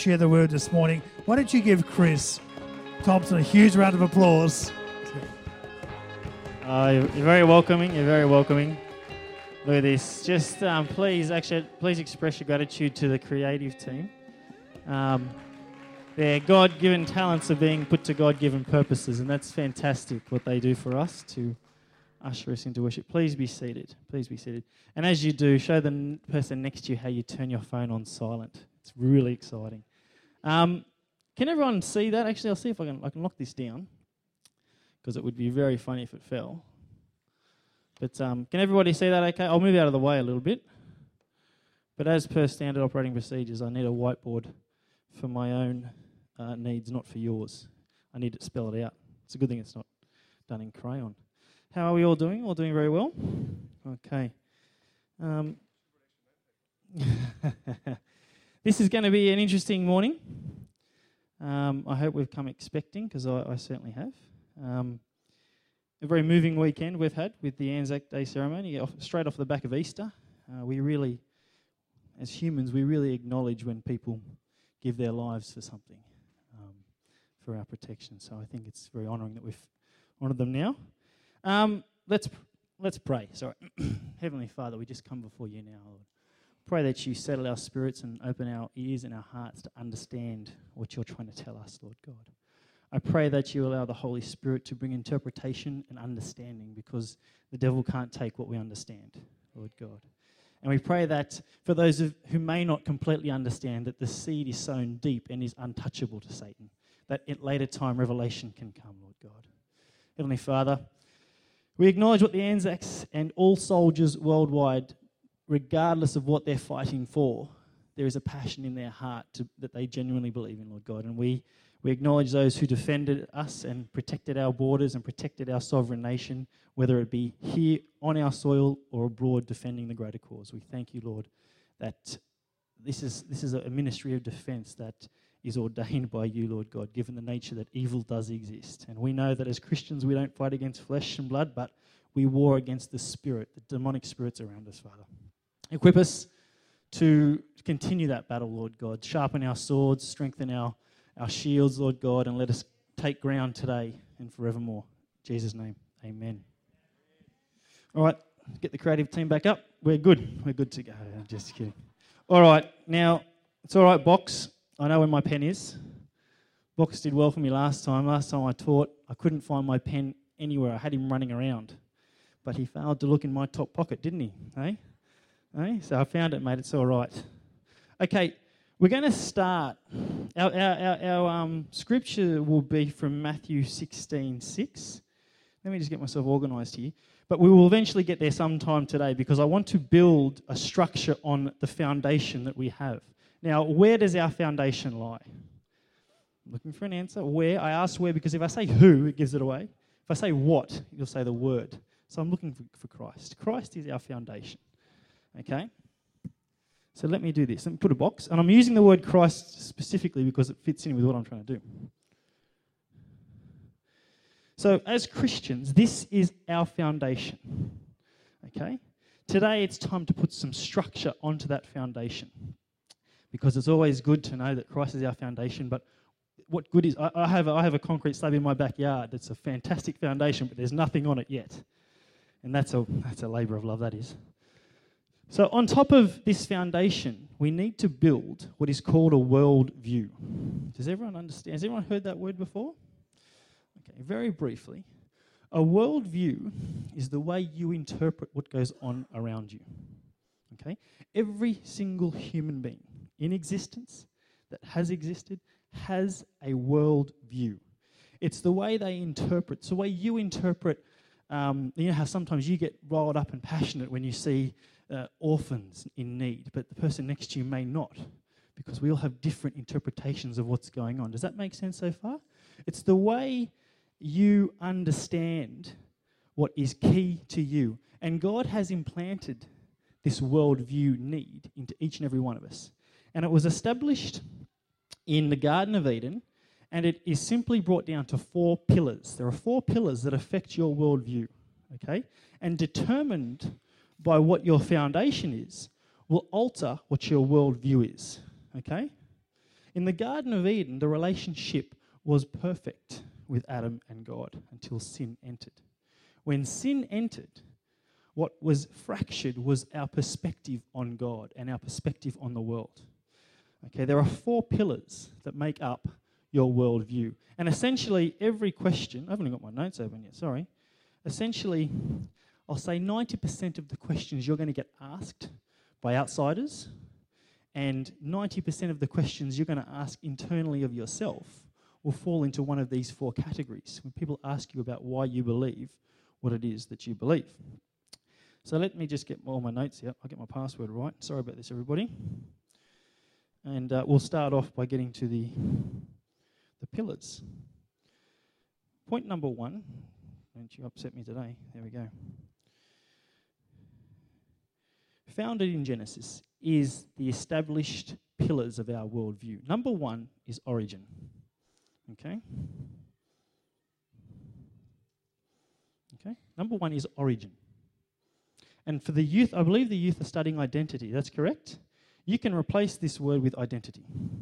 share the word this morning. Why don't you give Chris Thompson a huge round of applause? You're very welcoming. You're very welcoming. Look at this. Just please express your gratitude to the creative team. Their God-given talents are being put to God-given purposes, and that's fantastic what they do for us to usher us into worship. Please be seated. Please be seated. And as you do, show the person next to you how you turn your phone on silent. It's really exciting. Can everyone see that? Actually, I'll see if I can lock this down, because it would be very funny if it fell. But can everybody see that okay? I'll move out of the way a little bit. But as per standard operating procedures, I need a whiteboard for my own needs, not for yours. I need to spell it out. It's a good thing it's not done in crayon. How are we all doing? All doing very well? Okay. This is going to be an interesting morning. I hope we've come expecting, because I certainly have. A very moving weekend we've had with the Anzac Day ceremony, straight off the back of Easter. We really, as humans, we really acknowledge when people give their lives for something, for our protection. So I think it's very honouring that we've honoured them now. Let's pray. Sorry. Heavenly Father, we just come before you now, Lord. Pray that you settle our spirits and open our ears and our hearts to understand what you're trying to tell us, Lord God. I pray that you allow the Holy Spirit to bring interpretation and understanding, because the devil can't take what we understand, Lord God. And we pray that for those who may not completely understand, that the seed is sown deep and is untouchable to Satan, that at later time revelation can come, Lord God. Heavenly Father, we acknowledge what the Anzacs and all soldiers worldwide, regardless of what they're fighting for, there is a passion in their heart that they genuinely believe in, Lord God. And we acknowledge those who defended us and protected our borders and protected our sovereign nation, whether it be here on our soil or abroad defending the greater cause. We thank you, Lord, that this is a ministry of defence that is ordained by you, Lord God, given the nature that evil does exist. And we know that as Christians we don't fight against flesh and blood, but we war against the spirit, the demonic spirits around us, Father. Equip us to continue that battle, Lord God. Sharpen our swords, strengthen our shields, Lord God, and let us take ground today and forevermore. In Jesus' name, amen. All right, get the creative team back up. We're good. We're good to go. I'm just kidding. All right, now, it's all right, Box. I know where my pen is. Box did well for me last time. Last time I taught, I couldn't find my pen anywhere. I had him running around. But he failed to look in my top pocket, didn't he? Hey? So I found it, mate. It's all right. Okay, we're going to start. Our scripture will be from Matthew 16:6. Let me just get myself organised here. But we will eventually get there sometime today, because I want to build a structure on the foundation that we have. Now, where does our foundation lie? I'm looking for an answer. Where? I asked where because if I say who, it gives it away. If I say what, you'll say the word. So I'm looking for Christ. Christ is our foundation. Okay? So let me do this. Let me put a box. And I'm using the word Christ specifically because it fits in with what I'm trying to do. So as Christians, this is our foundation. Okay? Today it's time to put some structure onto that foundation, because it's always good to know that Christ is our foundation. But what good is... I have a concrete slab in my backyard that's a fantastic foundation, but there's nothing on it yet. And that's a labour of love, that is. So on top of this foundation, we need to build what is called a world view. Does everyone understand? Has everyone heard that word before? Okay, very briefly. A world view is the way you interpret what goes on around you. Okay? Every single human being in existence that has existed has a world view. It's the way they interpret. It's the way you interpret. You know how sometimes you get riled up and passionate when you see orphans in need, but the person next to you may not, because we all have different interpretations of what's going on. Does that make sense so far? It's the way you understand what is key to you. And God has implanted this worldview need into each and every one of us. And it was established in the Garden of Eden, and it is simply brought down to 4 pillars. There are 4 pillars that affect your worldview, okay? And determined by what your foundation is will alter what your worldview is, okay? In the Garden of Eden, the relationship was perfect with Adam and God until sin entered. When sin entered, what was fractured was our perspective on God and our perspective on the world. Okay, there are 4 pillars that make up your worldview. And essentially, every question, I haven't got my notes open yet, sorry. Essentially, I'll say 90% of the questions you're going to get asked by outsiders, and 90% of the questions you're going to ask internally of yourself will fall into one of these 4 categories. When people ask you about why you believe what it is that you believe. So let me just get all my notes here. I'll get my password right. Sorry about this, everybody. And we'll start off by getting to the pillars. Point number 1. Don't you upset me today. There we go. Founded in Genesis is the established pillars of our worldview. Number 1 is origin. Okay? Okay? Number 1 is origin. And for the youth, I believe the youth are studying identity. That's correct? You can replace this word with identity.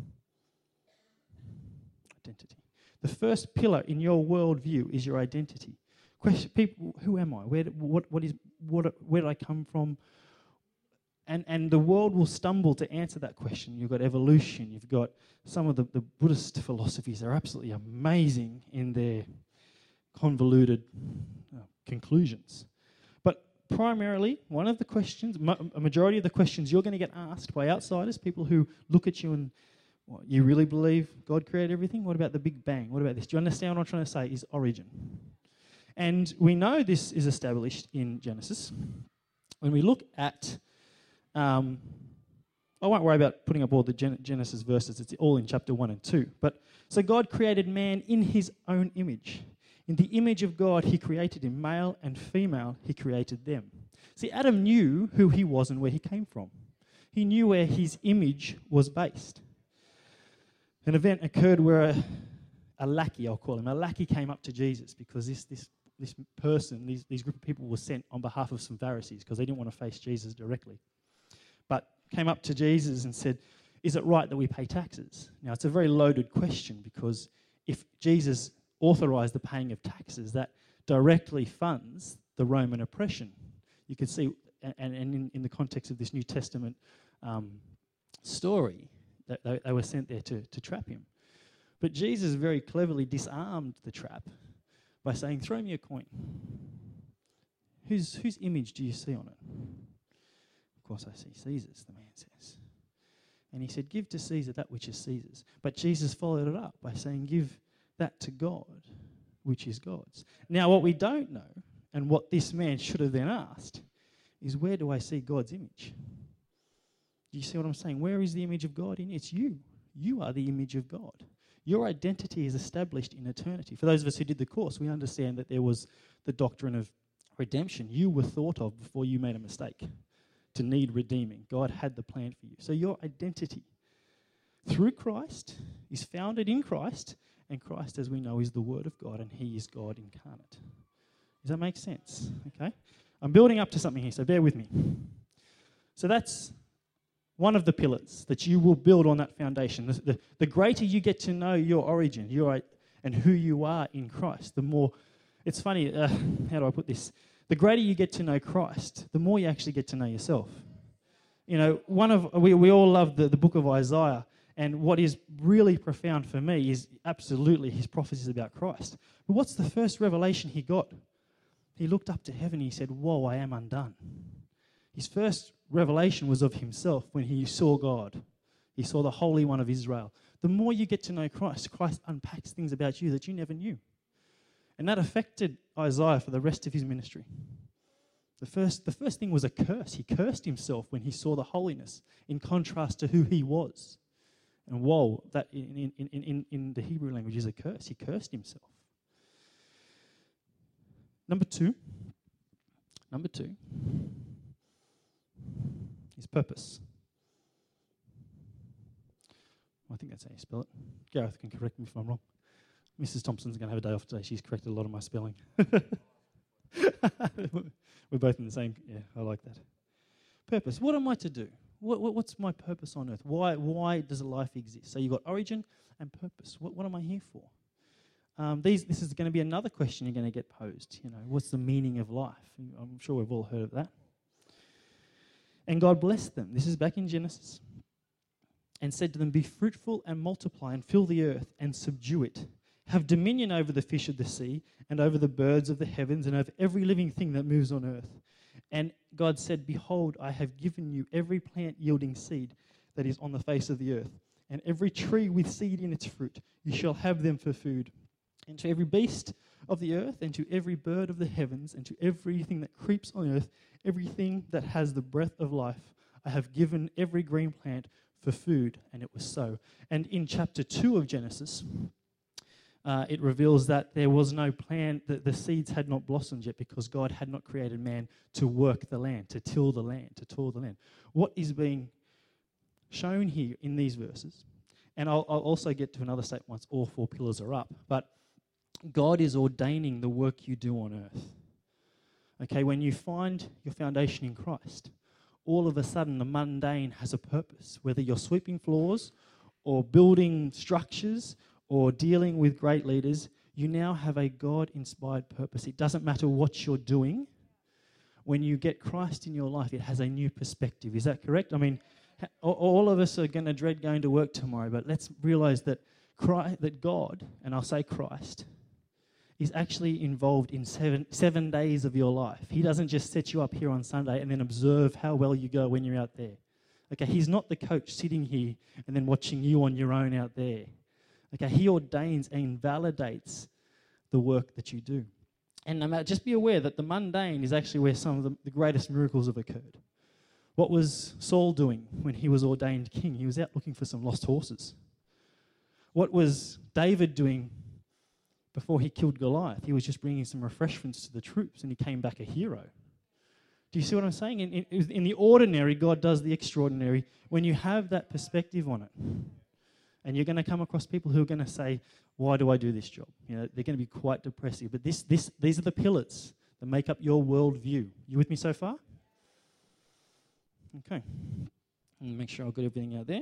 Identity. The first pillar in your worldview is your identity. Question people: who am I? Where did I come from? And the world will stumble to answer that question. You've got evolution. You've got some of the Buddhist philosophies are absolutely amazing in their convoluted conclusions. Primarily, one of the questions, a majority of the questions you're going to get asked by outsiders, people who look at you and, what, you really believe God created everything? What about the Big Bang? What about this? Do you understand what I'm trying to say? Is origin. And we know this is established in Genesis. When we look at, I won't worry about putting up all the Genesis verses, it's all in chapter 1 and 2. But so God created man in his own image. In the image of God, he created him, male and female, he created them. See, Adam knew who he was and where he came from. He knew where his image was based. An event occurred where a lackey, I'll call him, a lackey came up to Jesus because this person, these group of people were sent on behalf of some Pharisees because they didn't want to face Jesus directly. But came up to Jesus and said, is it right that we pay taxes? Now, it's a very loaded question because if Jesus authorise the paying of taxes, that directly funds the Roman oppression. You could see, and in the context of this New Testament story, that they were sent there to trap him. But Jesus very cleverly disarmed the trap by saying, throw me a coin. Whose image do you see on it? Of course I see Caesar's, the man says. And he said, give to Caesar that which is Caesar's. But Jesus followed it up by saying, give that to God, which is God's. Now, what we don't know, and what this man should have then asked, is where do I see God's image? Do you see what I'm saying? Where is the image of God in you? It's you. You are the image of God. Your identity is established in eternity. For those of us who did the course, we understand that there was the doctrine of redemption. You were thought of before you made a mistake to need redeeming. God had the plan for you. So your identity through Christ is founded in Christ. And Christ, as we know, is the Word of God, and he is God incarnate. Does that make sense? Okay. I'm building up to something here, so bear with me. So that's one of the pillars that you will build on that foundation. The greater you get to know your origin and who you are in Christ, the more... It's funny, how do I put this? The greater you get to know Christ, the more you actually get to know yourself. You know, we all love the book of Isaiah. And what is really profound for me is absolutely his prophecies about Christ. But what's the first revelation he got? He looked up to heaven and he said, whoa, I am undone. His first revelation was of himself when he saw God. He saw the Holy One of Israel. The more you get to know Christ, Christ unpacks things about you that you never knew. And that affected Isaiah for the rest of his ministry. The first thing was a curse. He cursed himself when he saw the holiness in contrast to who he was. And woe, that in the Hebrew language is a curse. He cursed himself. Number two is purpose. I think that's how you spell it. Gareth can correct me if I'm wrong. Mrs. Thompson's going to have a day off today. She's corrected a lot of my spelling. We're both in the same... Yeah, I like that. Purpose. What am I to do? What's my purpose on earth? Why does life exist? So you've got origin and purpose. What am I here for? This is going to be another question you're going to get posed. What's the meaning of life? I'm sure we've all heard of that. And God blessed them. This is back in Genesis. And said to them, be fruitful and multiply and fill the earth and subdue it. Have dominion over the fish of the sea and over the birds of the heavens and over every living thing that moves on earth. And God said, behold, I have given you every plant yielding seed that is on the face of the earth, and every tree with seed in its fruit. You shall have them for food. And to every beast of the earth, and to every bird of the heavens, and to everything that creeps on earth, everything that has the breath of life, I have given every green plant for food. And it was so. And in chapter 2 of Genesis, it reveals that there was no plan, that the seeds had not blossomed yet because God had not created man to work the land, to till the land, to toil the land. What is being shown here in these verses, and I'll also get to another statement once all 4 pillars are up, but God is ordaining the work you do on earth. Okay, when you find your foundation in Christ, all of a sudden the mundane has a purpose, whether you're sweeping floors or building structures or dealing with great leaders, you now have a God-inspired purpose. It doesn't matter what you're doing. When you get Christ in your life, it has a new perspective. Is that correct? I mean, all of us are going to dread going to work tomorrow, but let's realize that God, and I'll say Christ, is actually involved in seven days of your life. He doesn't just set you up here on Sunday and then observe how well you go when you're out there. Okay, he's not the coach sitting here and then watching you on your own out there. Okay, he ordains and validates the work that you do. And no matter, just be aware that the mundane is actually where some of the greatest miracles have occurred. What was Saul doing when he was ordained king? He was out looking for some lost horses. What was David doing before he killed Goliath? He was just bringing some refreshments to the troops, and he came back a hero. Do you see what I'm saying? In the ordinary, God does the extraordinary. When you have that perspective on it, and you're going to come across people who are going to say, why do I do this job? They're going to be quite depressive. But these are the pillars that make up your worldview. You with me so far? Okay. Make sure I've got everything out there.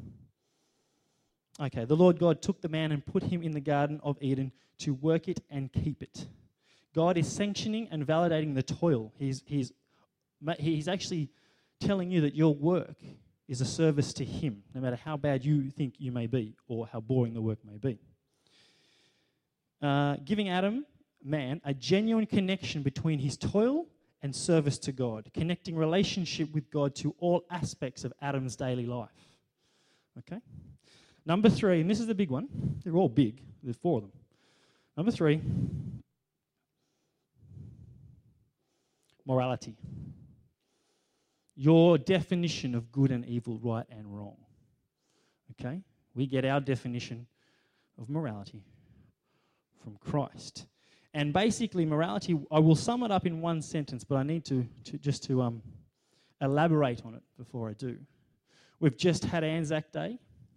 Okay, the Lord God took the man and put him in the Garden of Eden to work it and keep it. God is sanctioning and validating the toil. He's actually telling you that your work is a service to him, no matter how bad you think you may be or how boring the work may be. Giving man, a genuine connection between his toil and service to God, connecting relationship with God to all aspects of Adam's daily life. Okay? Number 3, and this is the big one. They're all big. There's 4 of them. Number 3, morality. Your definition of good and evil, right and wrong. Okay? We get our definition of morality from Christ. And basically, morality, I will sum it up in one sentence, but I need to elaborate on it before I do. We've just had Anzac Day,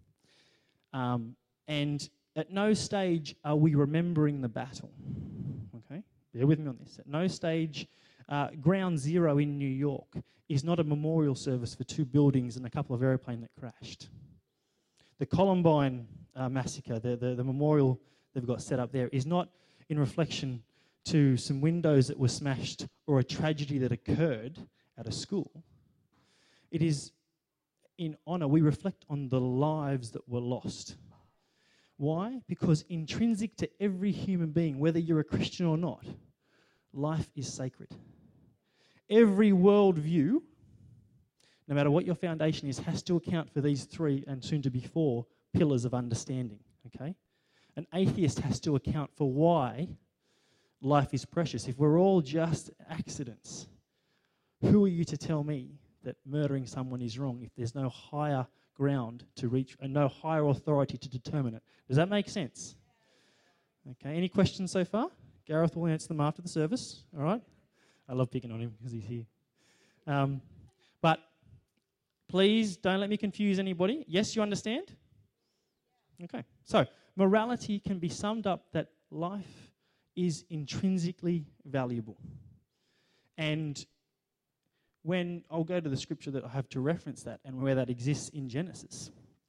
and at no stage are we remembering the battle. Okay? Bear with me on this. At no stage, Ground Zero in New York is not a memorial service for 2 buildings and a couple of airplanes that crashed. The Columbine massacre, the memorial they've got set up there, is not in reflection to some windows that were smashed or a tragedy that occurred at a school. It is in honour. We reflect on the lives that were lost. Why? Because intrinsic to every human being, whether you're a Christian or not, life is sacred. Every worldview, no matter what your foundation is, has to account for these 3 and soon to be 4 pillars of understanding. Okay? An atheist has to account for why life is precious. If we're all just accidents, who are you to tell me that murdering someone is wrong if there's no higher ground to reach and no higher authority to determine it? Does that make sense? Okay, any questions so far? Gareth will answer them after the service, all right? I love picking on him because he's here. But please don't let me confuse anybody. Yes, you understand? Okay, so morality can be summed up that life is intrinsically valuable. And when I'll go to the scripture that I have to reference that and where that exists in Genesis.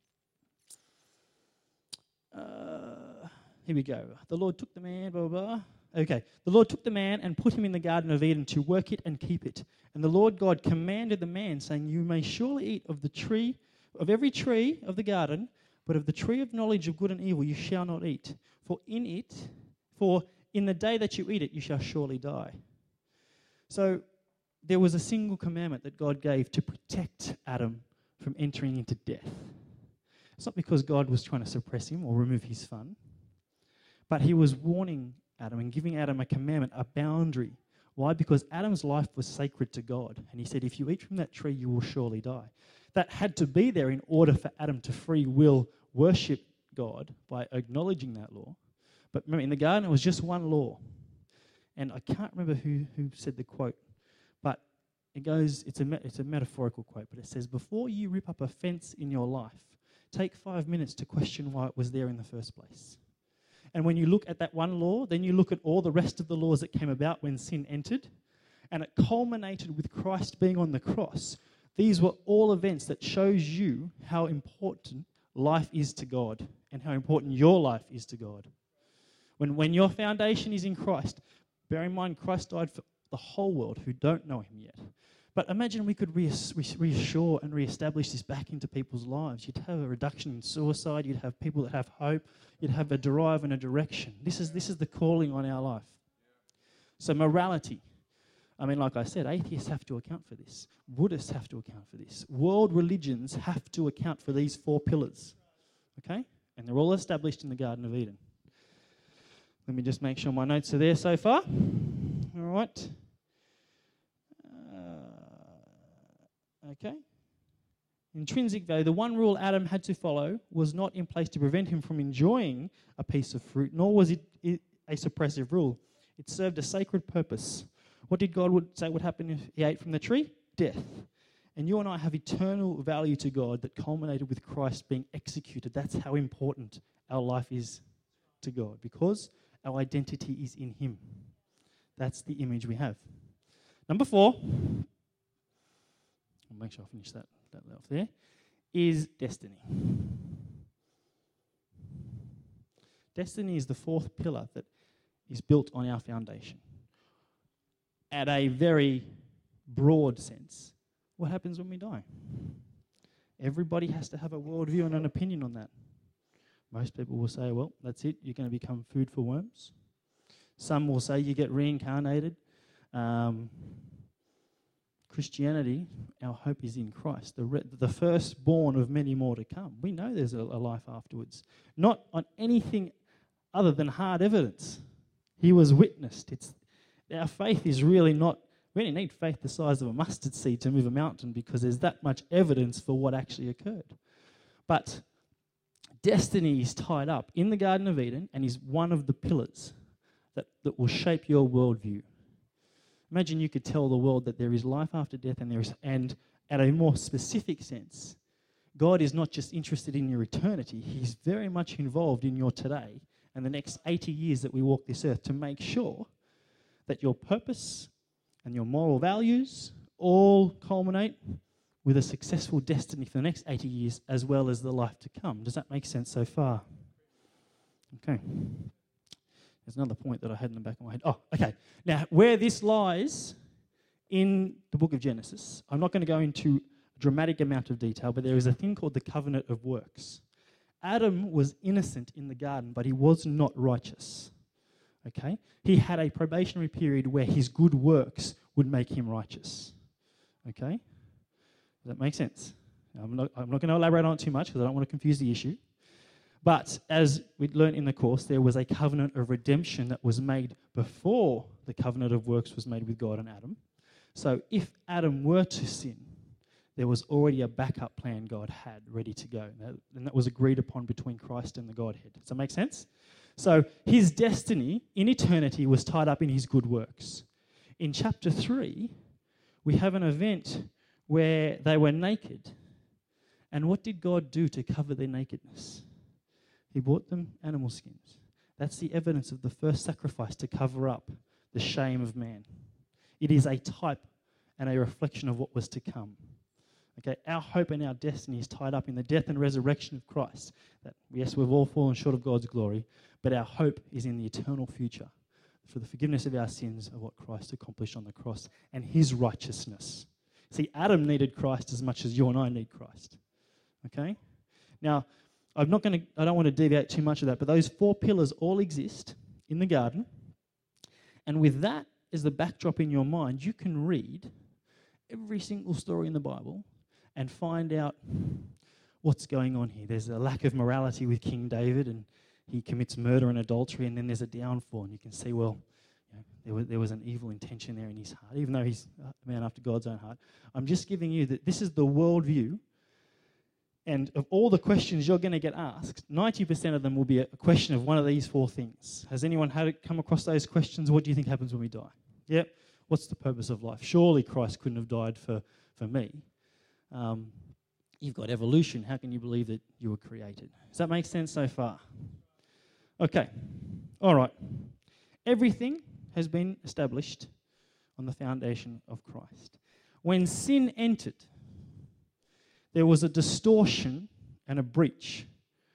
Here we go. The Lord took the man, blah, blah, blah. Okay. The Lord took the man and put him in the Garden of Eden to work it and keep it. And the Lord God commanded the man, saying, you may surely eat of the tree, of every tree of the garden, but of the tree of knowledge of good and evil you shall not eat. For in the day that you eat it, you shall surely die. So there was a single commandment that God gave to protect Adam from entering into death. It's not because God was trying to suppress him or remove his fun, but he was warning Adam and giving Adam a commandment, a boundary. Why? Because Adam's life was sacred to God. And he said, if you eat from that tree, you will surely die. That had to be there in order for Adam to free will worship God by acknowledging that law. But remember, in the garden, it was just one law. And I can't remember who said the quote, but it goes, it's a metaphorical quote, but it says, before you rip up a fence in your life, take 5 minutes to question why it was there in the first place. And when you look at that one law, then you look at all the rest of the laws that came about when sin entered, and it culminated with Christ being on the cross. These were all events that shows you how important life is to God and how important your life is to God. When your foundation is in Christ, bear in mind Christ died for the whole world who don't know him yet. But imagine we could reassure and reestablish this back into people's lives. You'd have a reduction in suicide. You'd have people that have hope. You'd have a drive and a direction. This is the calling on our life. So morality. I mean, like I said, atheists have to account for this. Buddhists have to account for this. World religions have to account for these 4 pillars. Okay? And they're all established in the Garden of Eden. Let me just make sure my notes are there so far. All right. Okay. Intrinsic value. The one rule Adam had to follow was not in place to prevent him from enjoying a piece of fruit, nor was it a suppressive rule. It served a sacred purpose. What did God say would happen if he ate from the tree? Death. And you and I have eternal value to God that culminated with Christ being executed. That's how important our life is to God, because our identity is in him. That's the image we have. Number 4, I'll make sure I finish that off there, is destiny. Destiny is the 4th pillar that is built on our foundation. At a very broad sense, what happens when we die? Everybody has to have a worldview and an opinion on that. Most people will say, well, that's it, you're going to become food for worms. Some will say you get reincarnated. Christianity, our hope is in Christ, the firstborn of many more to come. We know there's a life afterwards. Not on anything other than hard evidence. He was witnessed. Our faith is really not, we only need faith the size of a mustard seed to move a mountain because there's that much evidence for what actually occurred. But destiny is tied up in the Garden of Eden and is one of the pillars that will shape your worldview. Imagine you could tell the world that there is life after death and at a more specific sense, God is not just interested in your eternity, he's very much involved in your today and the next 80 years that we walk this earth to make sure that your purpose and your moral values all culminate with a successful destiny for the next 80 years as well as the life to come. Does that make sense so far? Okay. There's another point that I had in the back of my head. Oh, okay. Now, where this lies in the book of Genesis, I'm not going to go into a dramatic amount of detail, but there is a thing called the covenant of works. Adam was innocent in the garden, but he was not righteous. Okay? He had a probationary period where his good works would make him righteous. Okay? Does that make sense? Now, I'm not going to elaborate on it too much because I don't want to confuse the issue. But as we learned in the course, there was a covenant of redemption that was made before the covenant of works was made with God and Adam. So if Adam were to sin, there was already a backup plan God had ready to go. And that was agreed upon between Christ and the Godhead. Does that make sense? So his destiny in eternity was tied up in his good works. In chapter 3, we have an event where they were naked. And what did God do to cover their nakedness? He bought them animal skins. That's the evidence of the first sacrifice to cover up the shame of man. It is a type and a reflection of what was to come. Okay, our hope and our destiny is tied up in the death and resurrection of Christ. That, yes, we've all fallen short of God's glory, but our hope is in the eternal future for the forgiveness of our sins of what Christ accomplished on the cross and his righteousness. See, Adam needed Christ as much as you and I need Christ. Okay? Now, I don't want to deviate too much of that, but those 4 pillars all exist in the garden. And with that as the backdrop in your mind, you can read every single story in the Bible and find out what's going on here. There's a lack of morality with King David, and he commits murder and adultery, and then there's a downfall, and you can see, well, there was an evil intention there in his heart, even though he's a man after God's own heart. I'm just giving you that this is the worldview, and of all the questions you're going to get asked, 90% of them will be a question of one of these 4 things. Has anyone come across those questions? What do you think happens when we die? Yep. What's the purpose of life? Surely Christ couldn't have died for me. You've got evolution. How can you believe that you were created? Does that make sense so far? Okay. All right. Everything has been established on the foundation of Christ. When sin entered, there was a distortion and a breach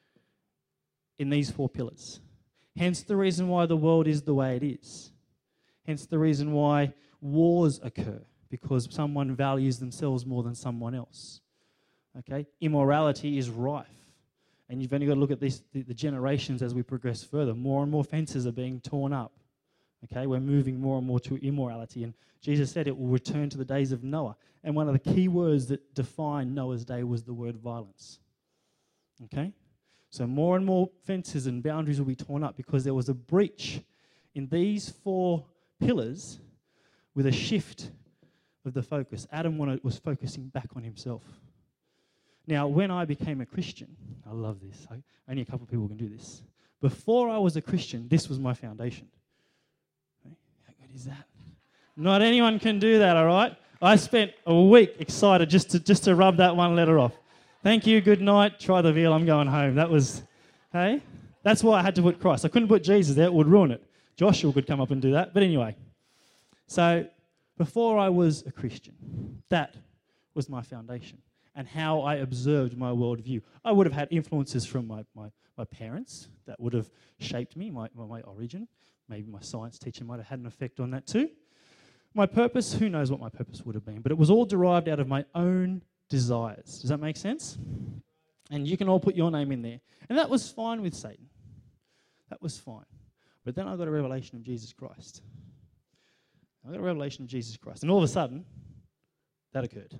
in these 4 pillars. Hence the reason why the world is the way it is. Hence the reason why wars occur, because someone values themselves more than someone else. Okay? Immorality is rife. And you've only got to look at the generations as we progress further. More and more fences are being torn up. Okay? We're moving more and more to immorality. And Jesus said it will return to the days of Noah. And one of the key words that defined Noah's day was the word violence. Okay? So more and more fences and boundaries will be torn up because there was a breach in these 4 pillars with a shift of the focus. Adam was focusing back on himself. Now, when I became a Christian, I love this. Only a couple of people can do this. Before I was a Christian, this was my foundation. Okay? How good is that? Not anyone can do that, all right? I spent a week excited just to rub that one letter off. Thank you, good night, try the veal, I'm going home. That was, hey? That's why I had to put Christ. I couldn't put Jesus there, it would ruin it. Joshua could come up and do that. But anyway, so before I was a Christian, that was my foundation and how I observed my worldview. I would have had influences from my parents that would have shaped me, my origin. Maybe my science teacher might have had an effect on that too. My purpose, who knows what my purpose would have been, but it was all derived out of my own desires. Does that make sense? And you can all put your name in there. And that was fine with Satan. That was fine. But then I got a revelation of Jesus Christ. I got a revelation of Jesus Christ. And all of a sudden, that occurred.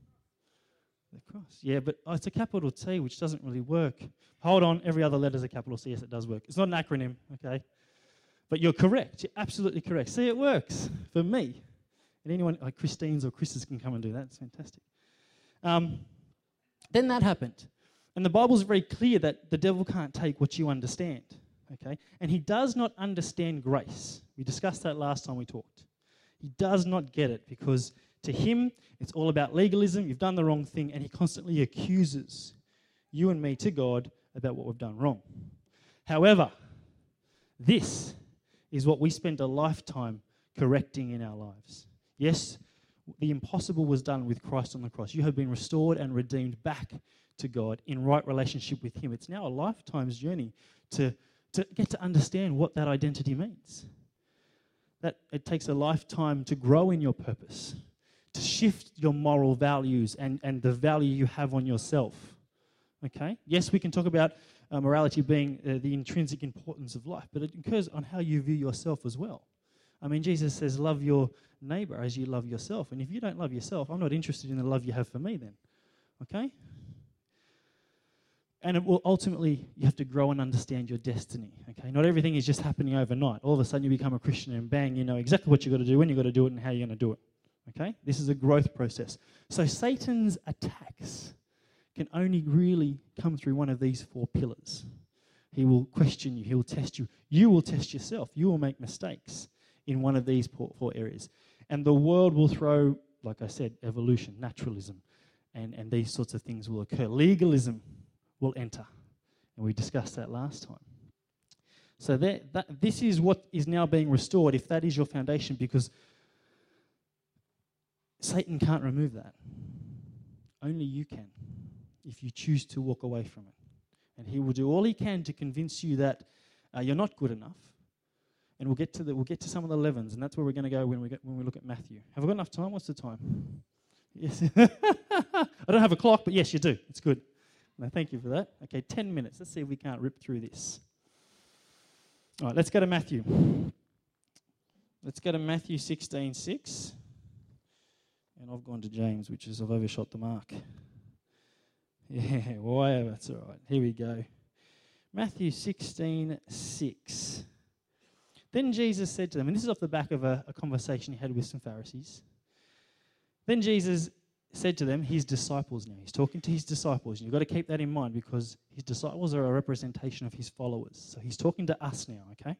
The cross. Yeah, but it's a capital T, which doesn't really work. Hold on, every other letter is a capital C. Yes, it does work. It's not an acronym, okay? But you're correct. You're absolutely correct. See, it works for me. And anyone, like Christine's or Chris's, can come and do that. It's fantastic. Then that happened. And the Bible's very clear that the devil can't take what you understand, okay? And he does not understand grace. We discussed that last time we talked. He does not get it because to him, it's all about legalism. You've done the wrong thing, and he constantly accuses you and me to God about what we've done wrong. However, this is what we spend a lifetime correcting in our lives. Yes, the impossible was done with Christ on the cross. You have been restored and redeemed back to God in right relationship with him. It's now a lifetime's journey to get to understand what that identity means. That it takes a lifetime to grow in your purpose, to shift your moral values and the value you have on yourself. Okay? Yes, we can talk about morality being the intrinsic importance of life, but it occurs on how you view yourself as well. I mean, Jesus says, love your neighbor as you love yourself. And if you don't love yourself, I'm not interested in the love you have for me then. Okay? And it will ultimately, you have to grow and understand your destiny. Okay? Not everything is just happening overnight. All of a sudden you become a Christian and bang, you know exactly what you've got to do, when you've got to do it, and how you're going to do it. Okay? This is a growth process. So Satan's attacks can only really come through one of these 4 pillars. He will question you. He will test you. You will test yourself. You will make mistakes in one of these 4 areas. And the world will throw, like I said, evolution, naturalism, and these sorts of things will occur. Legalism will enter. And we discussed that last time. So this is what is now being restored, if that is your foundation, because Satan can't remove that. Only you can, if you choose to walk away from it. And he will do all he can to convince you that you're not good enough. And we'll get to some of the levens, and that's where we're going to go when we look at Matthew. Have I got enough time? What's the time? Yes. I don't have a clock, but yes, you do. It's good. No, thank you for that. Okay, 10 minutes. Let's see if we can't rip through this. All right, let's go to Matthew. Let's go to Matthew 16:6. And I've gone to James, which is I've overshot the mark. Yeah, whatever. That's all right. Here we go. Matthew 16:6. Then Jesus said to them, and this is off the back of a conversation he had with some Pharisees. Then Jesus said to them, his disciples now. He's talking to his disciples. And you've got to keep that in mind because his disciples are a representation of his followers. So he's talking to us now, okay?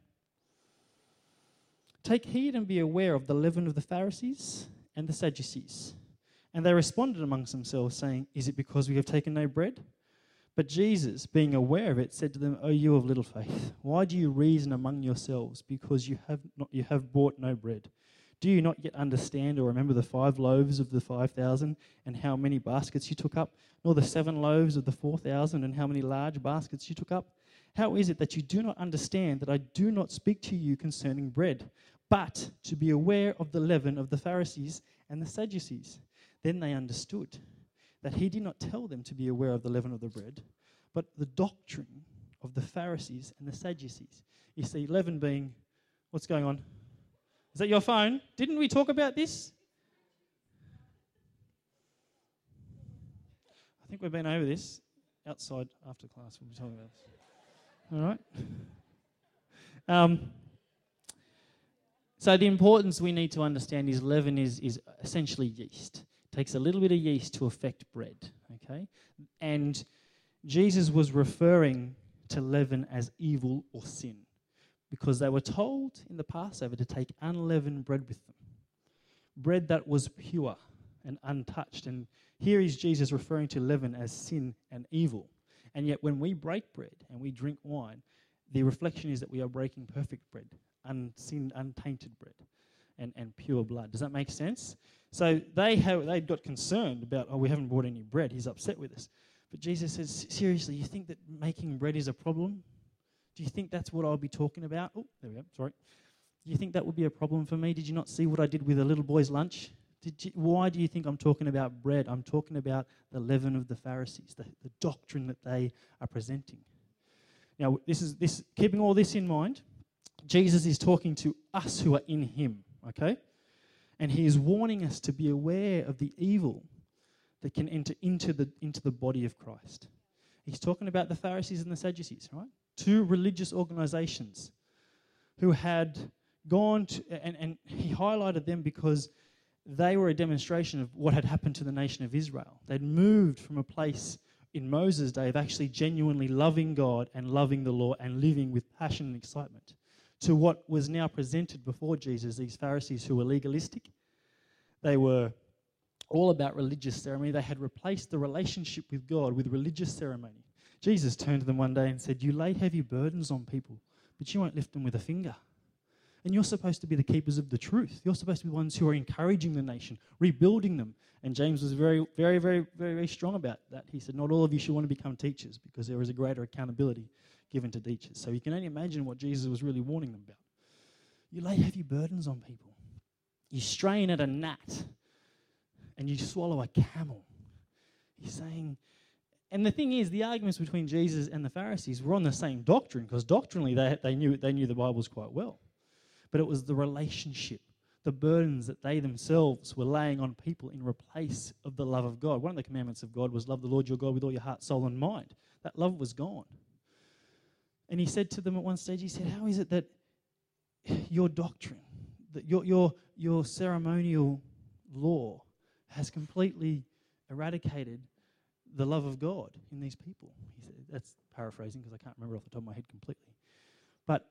Take heed and be aware of the leaven of the Pharisees and the Sadducees. And they responded amongst themselves, saying, is it because we have taken no bread? But Jesus, being aware of it, said to them, O you of little faith, why do you reason among yourselves, because you have brought no bread? Do you not yet understand or remember the 5 loaves of the 5,000 and how many baskets you took up, nor the 7 loaves of the 4,000 and how many large baskets you took up? How is it that you do not understand that I do not speak to you concerning bread, but to be aware of the leaven of the Pharisees and the Sadducees? Then they understood that he did not tell them to be aware of the leaven of the bread, but the doctrine of the Pharisees and the Sadducees. You see, leaven being, what's going on? Is that your phone? Didn't we talk about this? I think we've been over this. Outside after class, we'll be talking about this. All right. So the importance we need to understand is leaven is essentially yeast. It takes a little bit of yeast to affect bread, okay? And Jesus was referring to leaven as evil or sin because they were told in the Passover to take unleavened bread with them, bread that was pure and untouched. And here is Jesus referring to leaven as sin and evil. And yet when we break bread and we drink wine, the reflection is that we are breaking perfect bread, unsinned, untainted bread, and pure blood. Does that make sense? So they got concerned about, we haven't brought any bread. He's upset with us. But Jesus says, seriously, you think that making bread is a problem? Do you think that's what I'll be talking about? Oh, there we go. Sorry. Do you think that would be a problem for me? Did you not see what I did with a little boy's lunch? Why do you think I'm talking about bread? I'm talking about the leaven of the Pharisees, the doctrine that they are presenting. Now, keeping all this in mind, Jesus is talking to us who are in him, okay? And he is warning us to be aware of the evil that can enter into the body of Christ. He's talking about the Pharisees and the Sadducees, right? 2 religious organizations who had gone to, and he highlighted them because they were a demonstration of what had happened to the nation of Israel. They'd moved from a place in Moses' day of actually genuinely loving God and loving the law and living with passion and excitement to what was now presented before Jesus, these Pharisees who were legalistic. They were all about religious ceremony. They had replaced the relationship with God with religious ceremony. Jesus turned to them one day and said, you lay heavy burdens on people, but you won't lift them with a finger. And you're supposed to be the keepers of the truth. You're supposed to be the ones who are encouraging the nation, rebuilding them. And James was very, very, very, very, very strong about that. He said, not all of you should want to become teachers because there is a greater accountability given to teachers. So you can only imagine what Jesus was really warning them about. You lay heavy burdens on people. You strain at a gnat and you swallow a camel. He's saying, and the thing is, the arguments between Jesus and the Pharisees were on the same doctrine because doctrinally they knew the Bibles quite well. But it was the relationship, the burdens that they themselves were laying on people in replace of the love of God. One of the commandments of God was love the Lord your God with all your heart, soul, and mind. That love was gone. And he said to them at one stage, he said, how is it that your doctrine, that your ceremonial law has completely eradicated the love of God in these people? He said, that's paraphrasing because I can't remember off the top of my head completely. But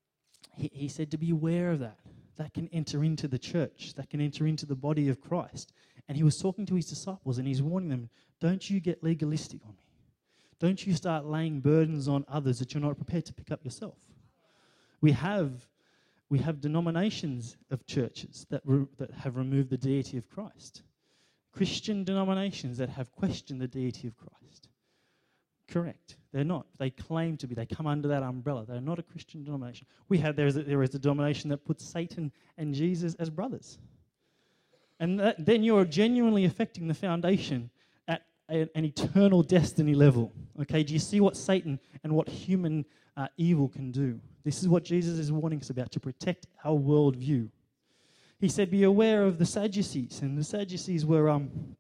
he said to be aware of that. That can enter into the church. That can enter into the body of Christ. And he was talking to his disciples and he's warning them, don't you get legalistic on me. Don't you start laying burdens on others that you're not prepared to pick up yourself. We have we have denominations of churches that have removed the deity of Christ. Christian denominations that have questioned the deity of Christ. Correct. They're not. They claim to be. They come under that umbrella. They're not a Christian denomination. There is a denomination that puts Satan and Jesus as brothers. And then you're genuinely affecting the foundation at an eternal destiny level. Okay, do you see what Satan and what human evil can do? This is what Jesus is warning us about, to protect our worldview. He said, be aware of the Sadducees. And the Sadducees were,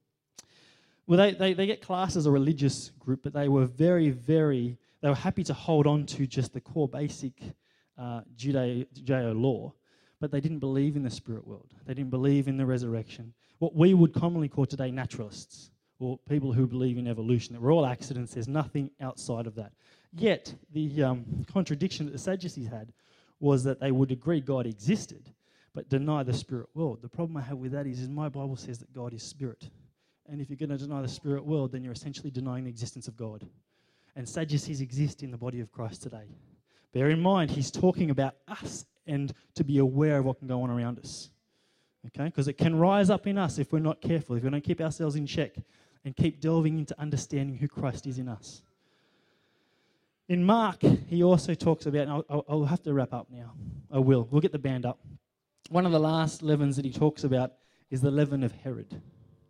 they get classed as a religious group, but they were they were happy to hold on to just the core basic Judeo law, but they didn't believe in the spirit world. They didn't believe in the resurrection. What we would commonly call today naturalists, or people who believe in evolution, that we're all accidents, there's nothing outside of that. Yet, the contradiction that the Sadducees had was that they would agree God existed, but deny the spirit world. The problem I have with that is my Bible says that God is spirit. And if you're going to deny the spirit world, then you're essentially denying the existence of God. And Sadducees exist in the body of Christ today. Bear in mind, he's talking about us and to be aware of what can go on around us. Okay? Because it can rise up in us if we're not careful, if we don't keep ourselves in check and keep delving into understanding who Christ is in us. In Mark, he also talks about, and I'll have to wrap up now. I will. We'll get the band up. One of the last leavens that he talks about is the leaven of Herod.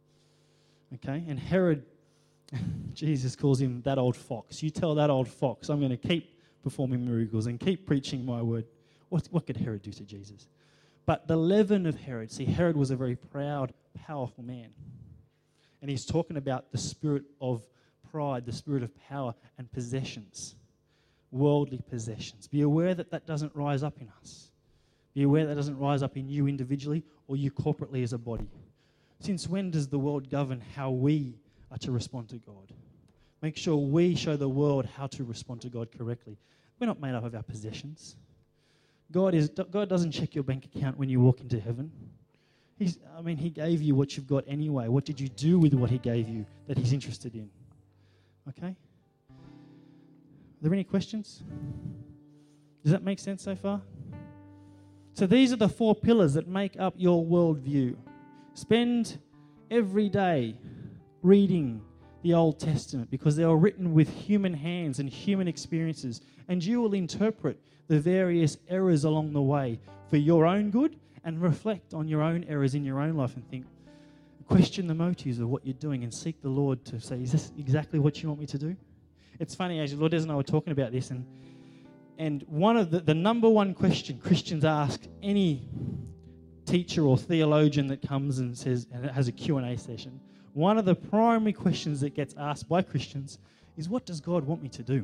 Okay? And Herod, Jesus calls him that old fox. You tell that old fox, I'm going to keep performing miracles and keep preaching my word. What could Herod do to Jesus? But the leaven of Herod, see, Herod was a very proud, powerful man. And he's talking about the spirit of pride, the spirit of power and possessions. Worldly possessions. Be aware that that doesn't rise up in us. Be aware that doesn't rise up in you individually or you corporately as a body. Since when does the world govern how we are to respond to God? Make sure we show the world how to respond to God correctly. We're not made up of our possessions. God doesn't check your bank account when you walk into heaven. He gave you what you've got anyway. What did you do with what he gave you that he's interested in? Okay? Are there any questions? Does that make sense so far? So these are the 4 pillars that make up your worldview. Spend every day reading the Old Testament because they are written with human hands and human experiences, and you will interpret the various errors along the way for your own good and reflect on your own errors in your own life and question the motives of what you're doing and seek the Lord to say, is this exactly what you want me to do? It's funny, as Lourdes and I were talking about this, and one of the number one question Christians ask any teacher or theologian that comes and says, and it has a Q&A session, one of the primary questions that gets asked by Christians is, what does God want me to do?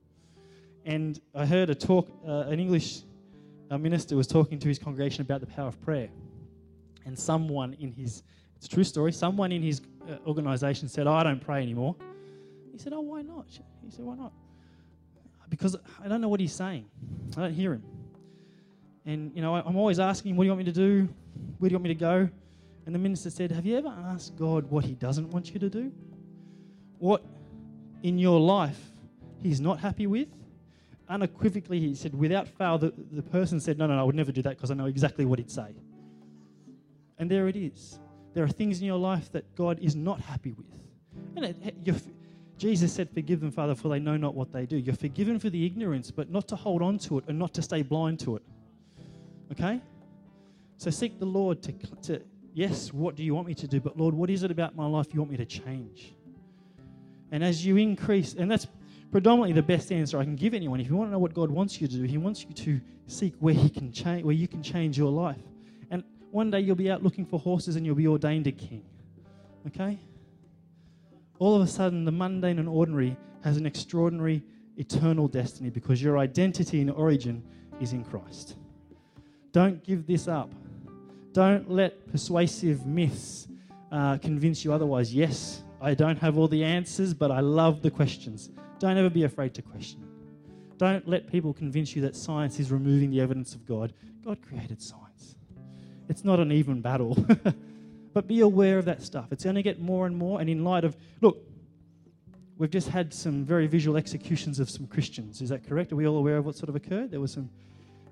And I heard a talk, an English minister was talking to his congregation about the power of prayer. And someone in his, it's a true story, someone in his organisation said, I don't pray anymore. He said, why not? He said, why not? Because I don't know what he's saying. I don't hear him. And, I'm always asking him, what do you want me to do? Where do you want me to go? And the minister said, have you ever asked God what he doesn't want you to do? What in your life he's not happy with? Unequivocally, he said, without fail, the person said, no, I would never do that because I know exactly what he'd say. And there it is. There are things in your life that God is not happy with. And Jesus said, forgive them, Father, for they know not what they do. You're forgiven for the ignorance, but not to hold on to it and not to stay blind to it. Okay? So seek the Lord to yes, what do you want me to do? But Lord, what is it about my life you want me to change? And as you increase, and that's predominantly the best answer I can give anyone. If you want to know what God wants you to do, he wants you to seek where he can change, where you can change your life. And one day you'll be out looking for horses and you'll be ordained a king. Okay? All of a sudden, the mundane and ordinary has an extraordinary eternal destiny because your identity and origin is in Christ. Don't give this up. Don't let persuasive myths convince you otherwise. Yes, I don't have all the answers, but I love the questions. Don't ever be afraid to question. Don't let people convince you that science is removing the evidence of God. God created science. It's not an even battle. But be aware of that stuff. It's going to get more and more. And in light of, look, we've just had some very visual executions of some Christians. Is that correct? Are we all aware of what sort of occurred? There was some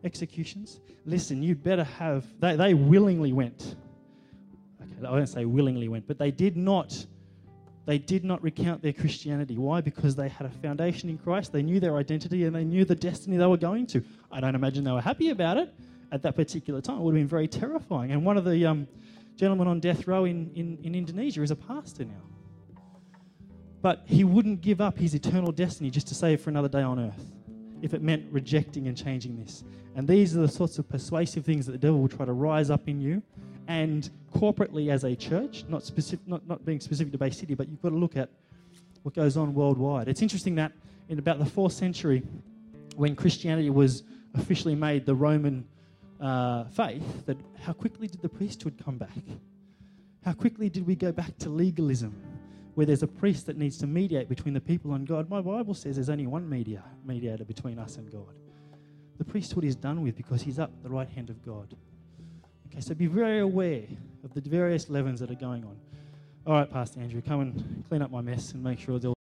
executions. Listen, you'd better have... They willingly went. Okay, I won't say willingly went, but they did not recount their Christianity. Why? Because they had a foundation in Christ. They knew their identity and they knew the destiny they were going to. I don't imagine they were happy about it at that particular time. It would have been very terrifying. And one of the gentlemen on death row in Indonesia is a pastor now. But he wouldn't give up his eternal destiny just to save for another day on earth, if it meant rejecting and changing this. And these are the sorts of persuasive things that the devil will try to rise up in you. And corporately as a church, not being specific to Bay City, but you've got to look at what goes on worldwide. It's interesting that in about the 4th century, when Christianity was officially made the Roman faith, that how quickly did the priesthood come back? How quickly did we go back to legalism, where there's a priest that needs to mediate between the people and God? My Bible says there's only one mediator between us and God. The priesthood is done with because he's up at the right hand of God. Okay, so be very aware of the various leavens that are going on. All right, Pastor Andrew, come and clean up my mess and make sure it's all